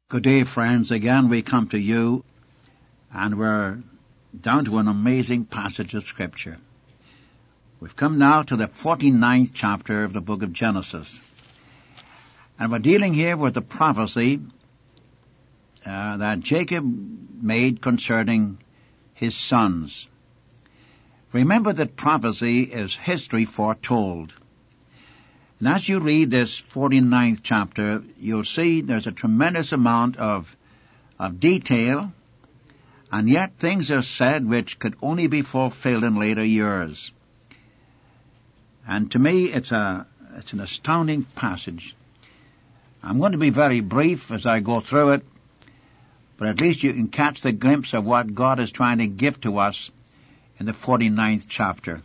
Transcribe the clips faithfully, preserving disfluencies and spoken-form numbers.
Good day, friends. Again, we come to you, and we're down to an amazing passage of Scripture. We've come now to the forty-ninth chapter of the book of Genesis. And we're dealing here with the prophecy uh, that Jacob made concerning his sons. Remember that prophecy is history foretold. And as you read this forty-ninth chapter, you'll see there's a tremendous amount of, of detail, and yet things are said which could only be fulfilled in later years. And to me, it's a, it's an astounding passage. I'm going to be very brief as I go through it, but at least you can catch the glimpse of what God is trying to give to us in the forty-ninth chapter.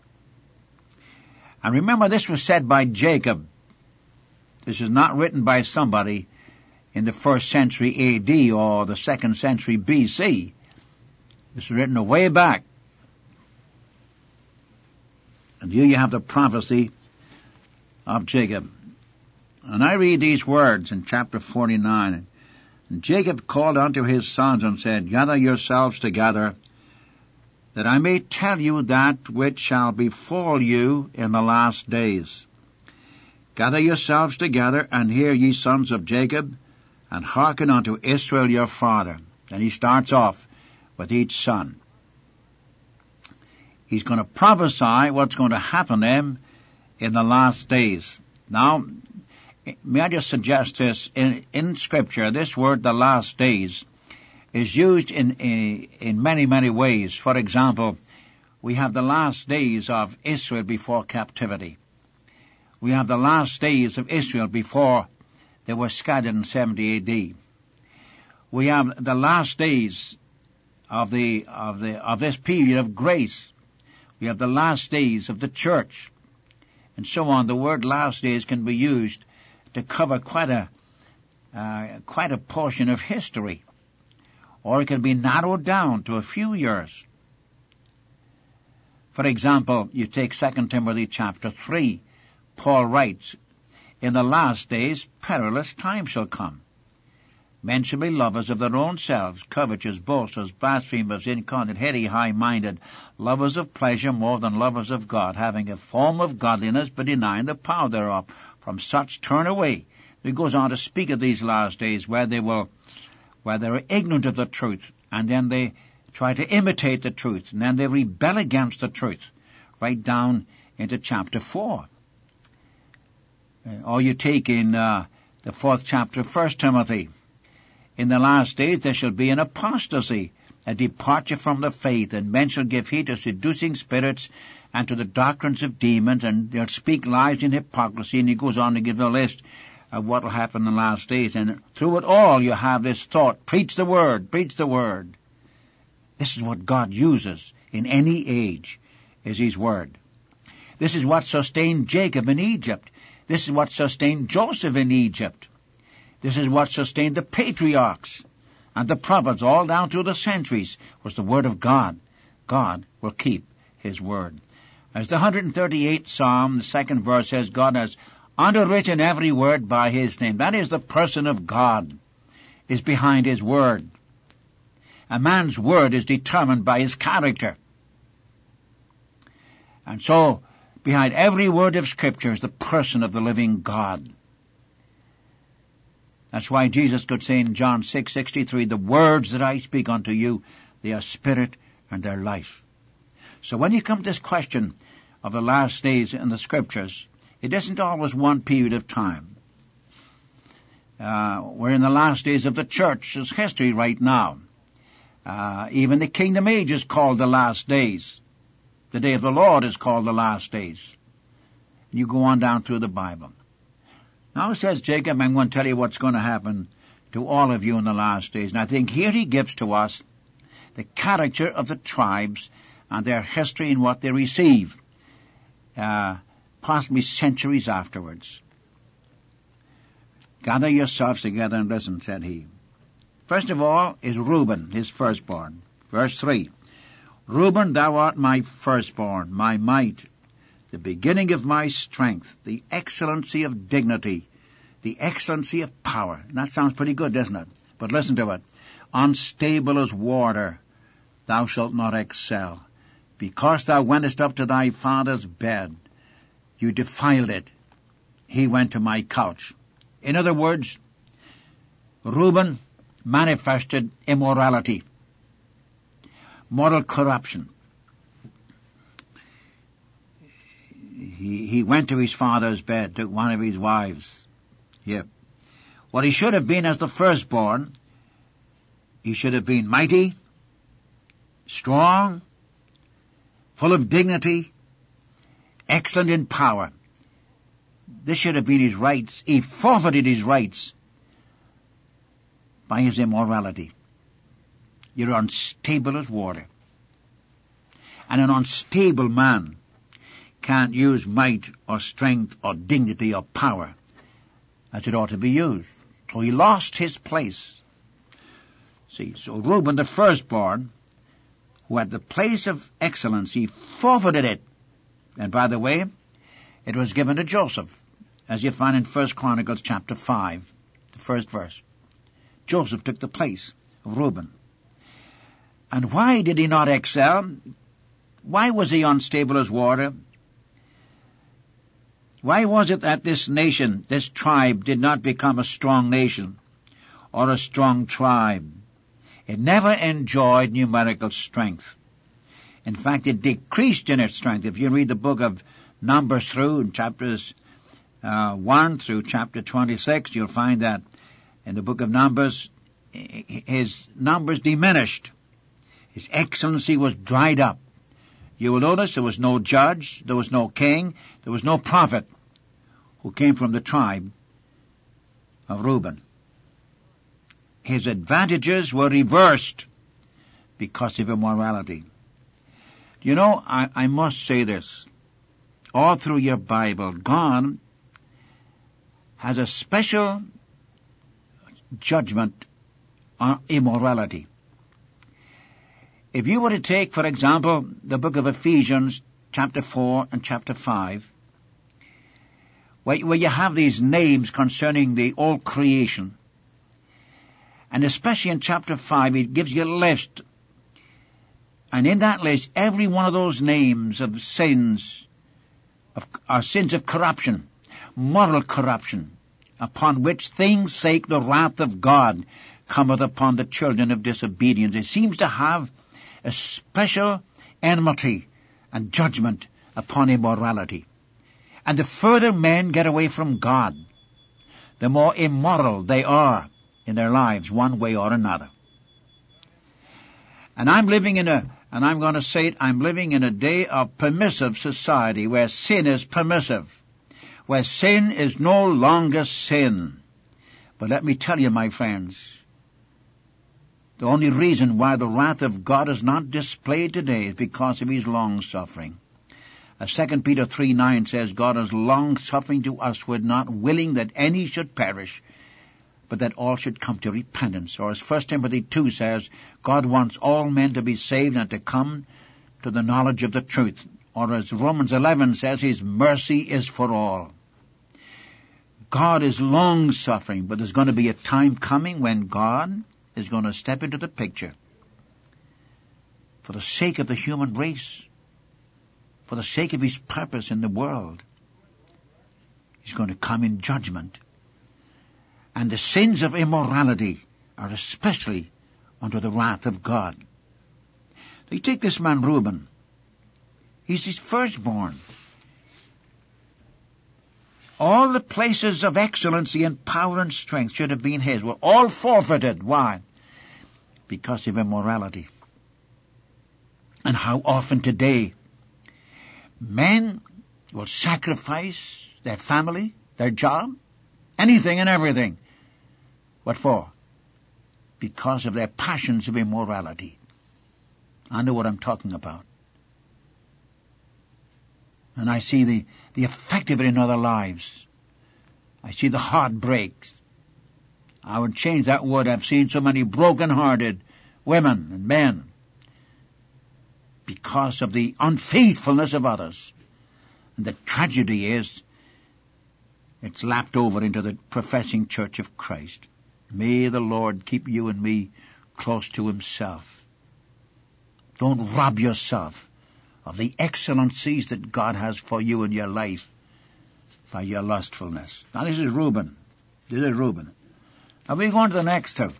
And remember, this was said by Jacob. This is not written by somebody in the first century A D or the second century B C. This is written way back. And here you have the prophecy of Jacob. And I read these words in chapter forty-nine. And Jacob called unto his sons and said, Gather yourselves together, that I may tell you that which shall befall you in the last days. Gather yourselves together, and hear, ye sons of Jacob, and hearken unto Israel your father. And he starts off with each son. He's going to prophesy what's going to happen to him in the last days. Now, may I just suggest this? In, in Scripture, this word, the last days, is used in, in in many, many ways. For example, we have the last days of Israel before captivity. We have the last days of Israel before they were scattered in seventy A D. We have the last days of the of the of this period of grace. We have the last days of the church, and so on. The word "last days" can be used to cover quite a uh, quite a portion of history. Or it can be narrowed down to a few years. For example, you take Second Timothy chapter three. Paul writes, In the last days perilous times shall come. Men shall be lovers of their own selves, covetous, boasters, blasphemers, incontinent, heady, high-minded, lovers of pleasure more than lovers of God, having a form of godliness but denying the power thereof. From such turn away. He goes on to speak of these last days where they will where they're ignorant of the truth, and then they try to imitate the truth, and then they rebel against the truth, right down into chapter four. Uh, or you take in uh, the fourth chapter of First Timothy, In the last days there shall be an apostasy, a departure from the faith, and men shall give heed to seducing spirits, and to the doctrines of demons, and they'll speak lies in hypocrisy, and he goes on to give a list of what will happen in the last days. And through it all you have this thought, preach the word, preach the word. This is what God uses in any age, is his word. This is what sustained Jacob in Egypt. This is what sustained Joseph in Egypt. This is what sustained the patriarchs and the prophets all down through the centuries, was the word of God. God will keep his word. As the one hundred thirty-eighth Psalm, the second verse says, God has underwritten every word by his name. That is, the person of God is behind his word. A man's word is determined by his character. And so, behind every word of Scripture is the person of the living God. That's why Jesus could say in John six sixty-three, the words that I speak unto you, they are spirit and they're life. So when you come to this question of the last days in the Scriptures, it isn't always one period of time. Uh, we're in the last days of the church's history right now. Uh, even the kingdom age is called the last days. The day of the Lord is called the last days. And you go on down through the Bible. Now it says, Jacob, I'm going to tell you what's going to happen to all of you in the last days. And I think here he gives to us the character of the tribes and their history and what they receive. Uh, possibly centuries afterwards. Gather yourselves together and listen, said he. First of all is Reuben, his firstborn. Verse three. Reuben, thou art my firstborn, my might, the beginning of my strength, the excellency of dignity, the excellency of power. And that sounds pretty good, doesn't it? But listen to it. Unstable as water, thou shalt not excel. Because thou wentest up to thy father's bed, you defiled it. He went to my couch. In other words, Reuben manifested immorality, moral corruption. He, he went to his father's bed, took one of his wives. Yep. What he should have been as the firstborn, he should have been mighty, strong, full of dignity, excellent in power. This should have been his rights. He forfeited his rights by his immorality. You're unstable as water. And an unstable man can't use might or strength or dignity or power as it ought to be used. So he lost his place. See, so Reuben, the firstborn, who had the place of excellence, he forfeited it. And by the way, it was given to Joseph, as you find in First Chronicles chapter five, the first verse. Joseph took the place of Reuben. And why did he not excel? Why was he unstable as water? Why was it that this nation, this tribe, did not become a strong nation or a strong tribe? It never enjoyed numerical strength. In fact, it decreased in its strength. If you read the book of Numbers through, in chapters uh, one through chapter twenty-six, you'll find that in the book of Numbers, his numbers diminished. His excellency was dried up. You will notice there was no judge, there was no king, there was no prophet who came from the tribe of Reuben. His advantages were reversed because of immorality. You know, I, I must say this. All through your Bible, God has a special judgment on immorality. If you were to take, for example, the book of Ephesians, chapter four and chapter five, where, where you have these names concerning the old creation, and especially in chapter five, it gives you a list. And in that list, every one of those names of sins, of, are sins of corruption, moral corruption, upon which things sake the wrath of God cometh upon the children of disobedience. It seems to have a special enmity and judgment upon immorality. And the further men get away from God, the more immoral they are in their lives, one way or another. And I'm living in a, and I'm going to say it, I'm living in a day of permissive society where sin is permissive, where sin is no longer sin. But let me tell you, my friends, the only reason why the wrath of God is not displayed today is because of his long-suffering. As Second Peter three nine says, God is long-suffering to usward, not willing that any should perish, but that all should come to repentance. Or as First Timothy two says, God wants all men to be saved and to come to the knowledge of the truth. Or as Romans eleven says, his mercy is for all. God is long-suffering, but there's going to be a time coming when God is going to step into the picture for the sake of the human race, for the sake of his purpose in the world. He's going to come in judgment. And the sins of immorality are especially under the wrath of God. You take this man Reuben. He's his firstborn. All the places of excellency and power and strength should have been his, were all forfeited. Why? Because of immorality. And how often today men will sacrifice their family, their job, anything and everything. What for? Because of their passions of immorality. I know what I'm talking about. And I see the, the effect of it in other lives. I see the heartbreaks. I would change that word. I've seen so many broken-hearted women and men because of the unfaithfulness of others. And the tragedy is It's lapped over into the professing church of Christ. May the Lord keep you and me close to himself. Don't rob yourself of the excellencies that God has for you in your life by your lustfulness. Now this is Reuben. This is Reuben. Now we go on to the next two.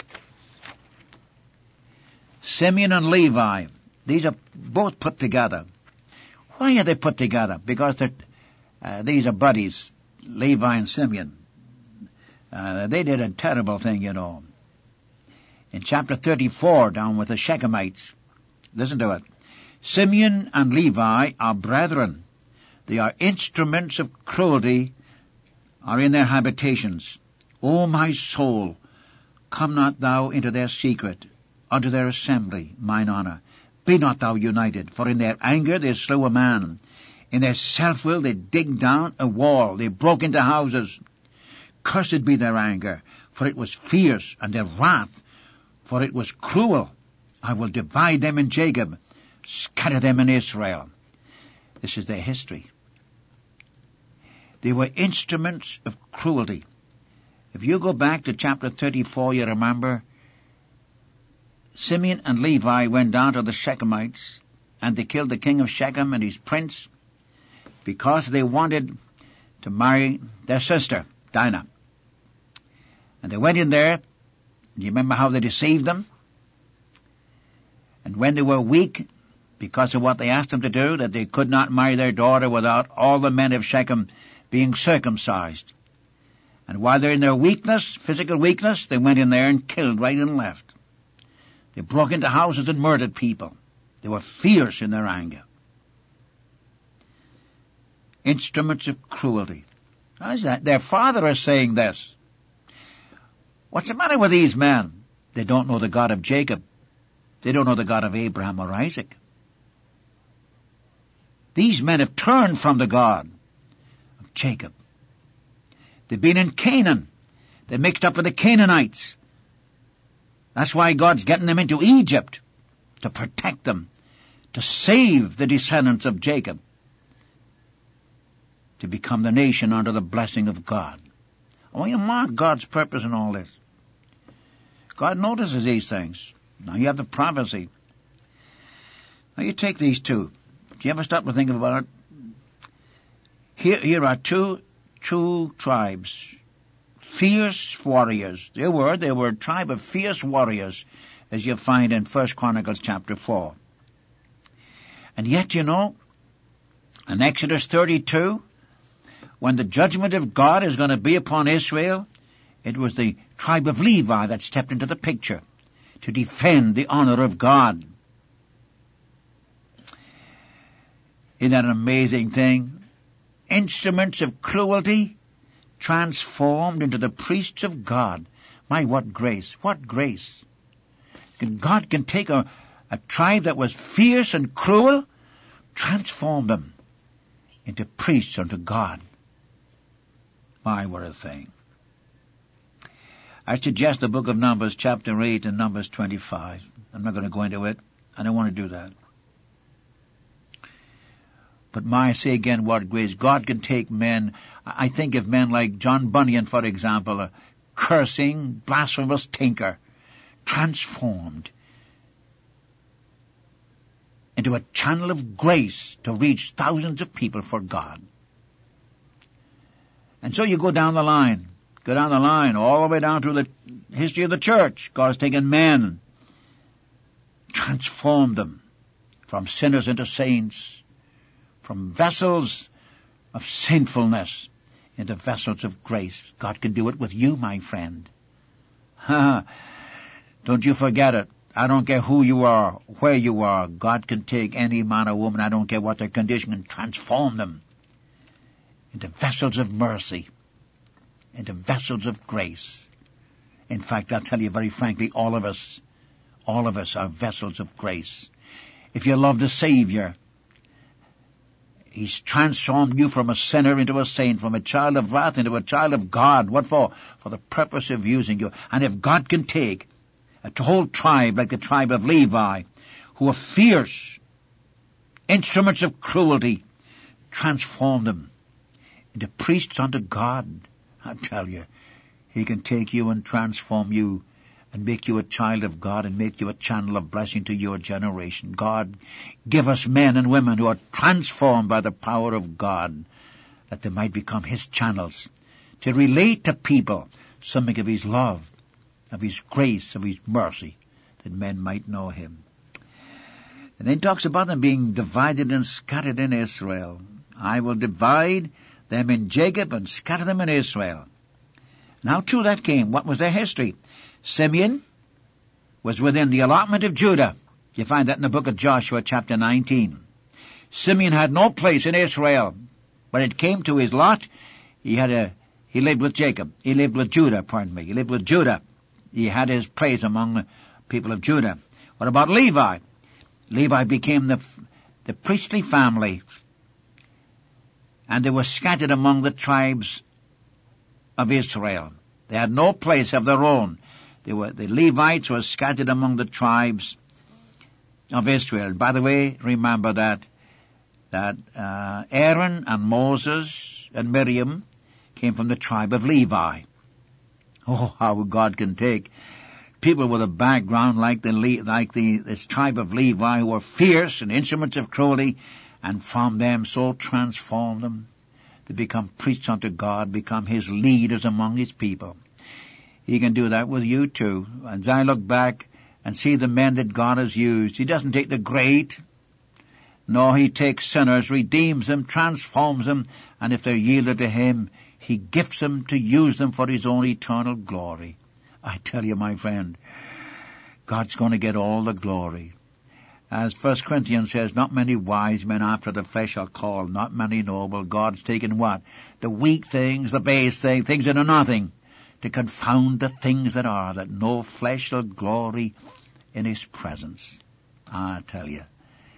Simeon and Levi. These are both put together. Why are they put together? Because uh, these are buddies, Levi and Simeon. Uh, they did a terrible thing, you know. In chapter thirty-four, down with the Shechemites, listen to it. Simeon and Levi are brethren. They are instruments of cruelty, are in their habitations. O my soul, come not thou into their secret, unto their assembly, mine honour. Be not thou united, for in their anger they slew a man. In their self-will they dig down a wall. They broke into houses. Cursed be their anger, for it was fierce, and their wrath, for it was cruel. I will divide them in Jacob, scatter them in Israel. This is their history. They were instruments of cruelty. If you go back to chapter thirty-four, you remember Simeon and Levi went down to the Shechemites, and they killed the king of Shechem and his prince because they wanted to marry their sister, Dinah. And they went in there. Do you remember how they deceived them? And when they were weak, because of what they asked them to do, that they could not marry their daughter without all the men of Shechem being circumcised. And while they're in their weakness, physical weakness, they went in there and killed right and left. They broke into houses and murdered people. They were fierce in their anger. Instruments of cruelty. How is that? Their father is saying this. What's the matter with these men? They don't know the God of Jacob. They don't know the God of Abraham or Isaac. These men have turned from the God of Jacob. They've been in Canaan. They mixed up with the Canaanites. That's why God's getting them into Egypt, to protect them, to save the descendants of Jacob, to become the nation under the blessing of God. I want you to mark God's purpose in all this. God notices these things. Now you have the prophecy. Now you take these two. Do you ever stop to think about it? Here, here are two, two tribes. Fierce warriors. They were, they were a tribe of fierce warriors, as you find in First Chronicles chapter four. And yet, you know, in Exodus thirty-two, when the judgment of God is going to be upon Israel, it was the tribe of Levi that stepped into the picture to defend the honor of God. Isn't that an amazing thing? Instruments of cruelty transformed into the priests of God. My, what grace, what grace. God can take a, a tribe that was fierce and cruel, transform them into priests unto God. My, what a thing. I suggest the book of Numbers, chapter eight and Numbers twenty-five. I'm not going to go into it. I don't want to do that. But my, I say again, what grace. God can take men. I think of men like John Bunyan, for example, a cursing, blasphemous tinker, transformed into a channel of grace to reach thousands of people for God. And so you go down the line, go down the line, all the way down through the history of the church. God has taken men, transformed them from sinners into saints, from vessels of sinfulness into vessels of grace. God can do it with you, my friend. Ha! Don't you forget it. I don't care who you are, where you are. God can take any man or woman, I don't care what their condition, and transform them into vessels of mercy, into vessels of grace. In fact, I'll tell you very frankly, all of us, all of us are vessels of grace. If you love the Savior, He's transformed you from a sinner into a saint, from a child of wrath into a child of God. What for? For the purpose of using you. And if God can take a whole tribe like the tribe of Levi, who are fierce, instruments of cruelty, transform them into priests unto God. I tell you, He can take you and transform you and make you a child of God and make you a channel of blessing to your generation. God, give us men and women who are transformed by the power of God, that they might become His channels to relate to people something of His love, of His grace, of His mercy, that men might know Him. And then He talks about them being divided and scattered in Israel. I will divide them in Jacob and scatter them in Israel. And how true that came. What was their history? Simeon was within the allotment of Judah. You find that in the book of Joshua chapter nineteen. Simeon had no place in Israel. When it came to his lot, he had a, he lived with Jacob. He lived with Judah, pardon me. He lived with Judah. He had his place among the people of Judah. What about Levi? Levi became the, the priestly family, and they were scattered among the tribes of Israel. They had no place of their own. They were, the Levites were scattered among the tribes of Israel. By the way, remember that, that, uh, Aaron and Moses and Miriam came from the tribe of Levi. Oh, how God can take people with a background like the, like the, this tribe of Levi, who were fierce and instruments of cruelty, and from them so transform them to become priests unto God, become His leaders among His people. He can do that with you too. As I look back and see the men that God has used, He doesn't take the great. No, He takes sinners, redeems them, transforms them, and if they're yielded to Him, He gifts them to use them for His own eternal glory. I tell you, my friend, God's going to get all the glory. As First Corinthians says, not many wise men after the flesh are called, not many noble. God's taken what? The weak things, the base things, things that are nothing, to confound the things that are, that no flesh shall glory in His presence. I tell you.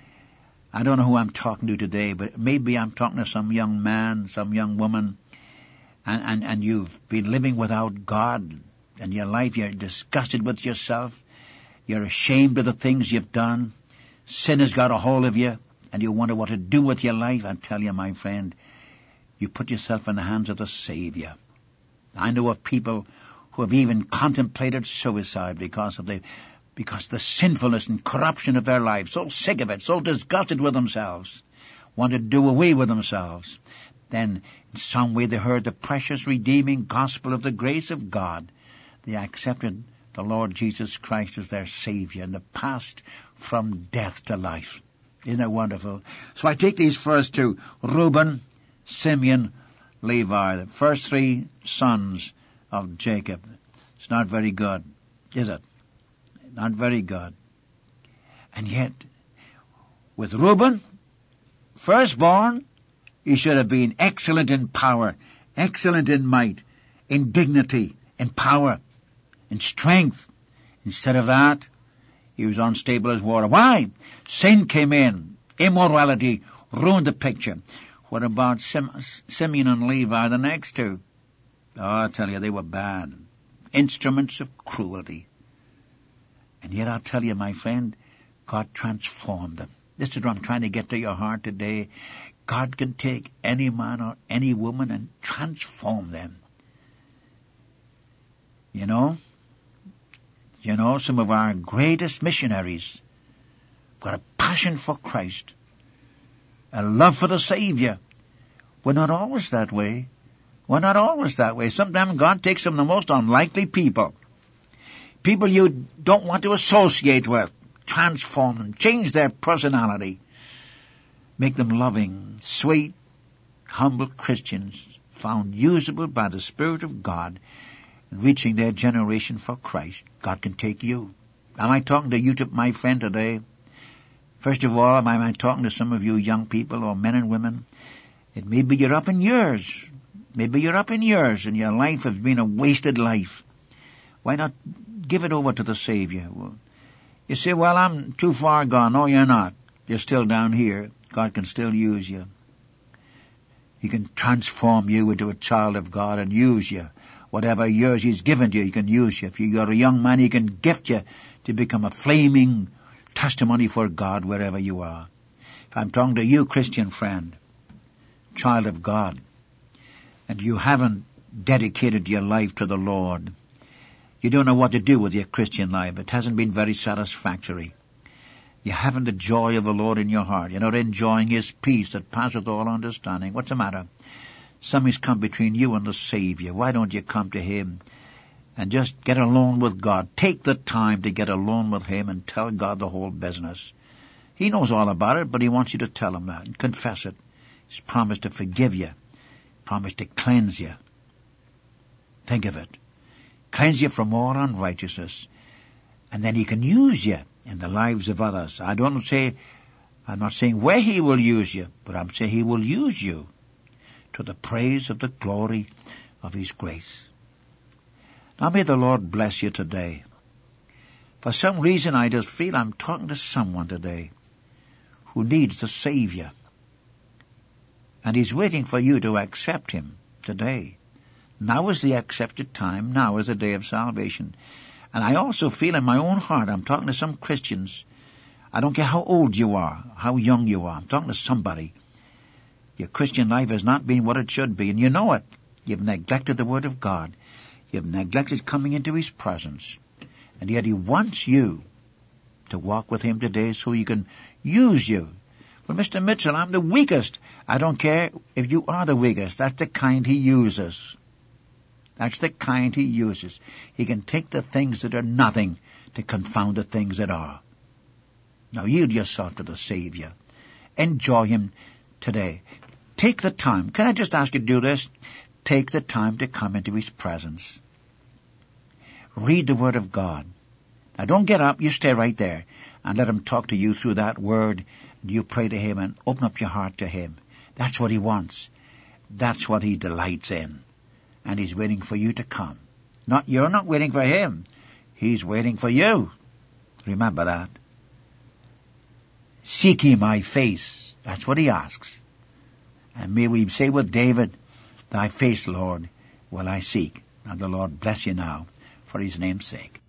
I don't know who I'm talking to today, but maybe I'm talking to some young man, some young woman, and, and, and you've been living without God in your life. You're disgusted with yourself. You're ashamed of the things you've done. Sin has got a hold of you, and you wonder what to do with your life. I tell you, my friend, you put yourself in the hands of the Savior. I know of people who have even contemplated suicide because of the, because the sinfulness and corruption of their lives, so sick of it, so disgusted with themselves, want to do away with themselves. Then, in some way, they heard the precious redeeming gospel of the grace of God. They accepted the Lord Jesus Christ as their Savior, and they passed from death to life. Isn't that wonderful? So I take these first two, Reuben, Simeon, Levi, the first three sons of Jacob. It's not very good, is it? Not very good. And yet, with Reuben, firstborn, he should have been excellent in power, excellent in might, in dignity, in power, in strength. Instead of that, he was unstable as water. Why? Sin came in. Immorality ruined the picture. What about Sim- Simeon and Levi, the next two? Oh, I tell you, they were bad. Instruments of cruelty. And yet I'll tell you, my friend, God transformed them. This is what I'm trying to get to your heart today. God can take any man or any woman and transform them. You know? You know, some of our greatest missionaries got a passion for Christ, a love for the Savior. We're not always that way. We're not always that way. Sometimes God takes some of the most unlikely people. People you don't want to associate with. Transform them. Change their personality. Make them loving, sweet, humble Christians, found usable by the Spirit of God, reaching their generation for Christ. God can take you. Am I talking to you, to my friend, today? First of all, am I talking to some of you young people or men and women? It may be you're up in years. Maybe you're up in years and your life has been a wasted life. Why not give it over to the Savior? Well, you say, well, I'm too far gone. No, you're not. You're still down here. God can still use you. He can transform you into a child of God and use you. Whatever years He's given you, He can use you. If you're a young man, He can gift you to become a flaming testimony for God wherever you are. If I'm talking to you, Christian friend, child of God, and you haven't dedicated your life to the Lord. You don't know what to do with your Christian life. It hasn't been very satisfactory. You haven't the joy of the Lord in your heart. You're not enjoying His peace that passeth all understanding. What's the matter? Something's come between you and the Savior. Why don't you come to Him and just get alone with God? Take the time to get alone with Him and tell God the whole business. He knows all about it, but He wants you to tell Him that and confess it. He's promised to forgive you. Promised to cleanse you. Think of it. Cleanse you from all unrighteousness. And then He can use you in the lives of others. I don't say, I'm not saying where He will use you, but I'm saying He will use you to the praise of the glory of His grace. Now may the Lord bless you today. For some reason I just feel I'm talking to someone today who needs the Savior. And He's waiting for you to accept Him today. Now is the accepted time. Now is the day of salvation. And I also feel in my own heart, I'm talking to some Christians. I don't care how old you are, how young you are. I'm talking to somebody. Your Christian life has not been what it should be, and you know it. You've neglected the Word of God. You've neglected coming into His presence. And yet He wants you to walk with Him today so He can use you. Well, Mister Mitchell, I'm the weakest. I don't care if you are the weakest. That's the kind He uses. That's the kind He uses. He can take the things that are nothing to confound the things that are. Now yield yourself to the Savior. Enjoy Him today. Take the time. Can I just ask you to do this? Take the time to come into His presence. Read the Word of God. Now don't get up. You stay right there and let Him talk to you through that Word. You pray to Him and open up your heart to Him. That's what He wants. That's what He delights in. And He's waiting for you to come. Not, you're not waiting for Him. He's waiting for you. Remember that. Seek ye my face. That's what He asks. And may we say with David, Thy face, Lord, will I seek. And the Lord bless you now for His name's sake.